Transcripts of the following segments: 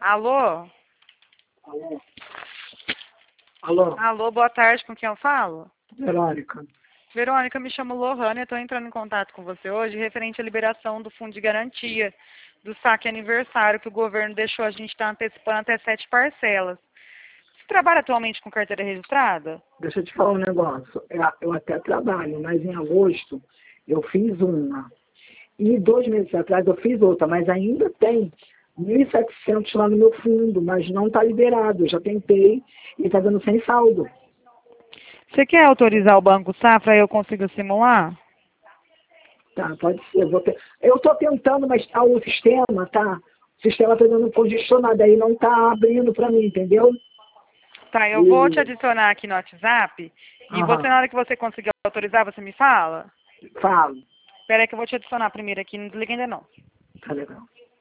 Alô? Alô? Alô? Alô, boa tarde, com quem eu falo? Verônica. Verônica, me chamo Lohane, eu estou entrando em contato com você hoje referente à liberação do fundo de garantia do saque aniversário que o governo deixou a gente estar antecipando até 7 parcelas. Você trabalha atualmente com carteira registrada? Deixa eu te falar um negócio. Eu até trabalho, mas em agosto eu fiz uma. E 2 meses atrás eu fiz outra, mas ainda tem 1.700 lá no meu fundo, mas não está liberado. Eu já tentei e está dando sem saldo. Você quer autorizar o Banco Safra e eu consigo simular? Tá, pode ser. Eu estou tentando, mas o sistema, tá? O sistema está dando congestionado aí, não está abrindo para mim, entendeu? Tá, eu vou te adicionar aqui no WhatsApp e você, Aham, na hora que você conseguir autorizar, você me fala? falo. Espera aí que eu vou te adicionar primeiro aqui, não desliga ainda não. Tá legal.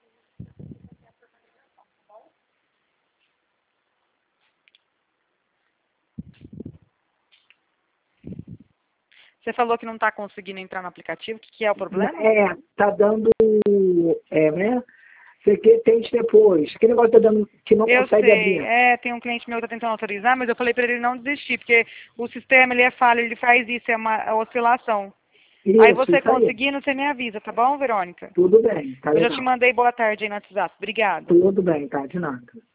Você falou que não está conseguindo entrar no aplicativo, o que é o problema? Tá dando, né? Você que tente depois. Aquele negócio tá dando que não Eu consegue sei, abrir. tem um cliente meu que está tentando autorizar, mas eu falei para ele não desistir, porque o sistema ele é falho, ele faz isso, é uma oscilação. Aí você Isso aí. conseguindo, você me avisa, tá bom, Verônica? Tudo bem, tá Eu já te legal. mandei boa tarde aí no WhatsApp. Obrigada. Tudo bem, tá de nada.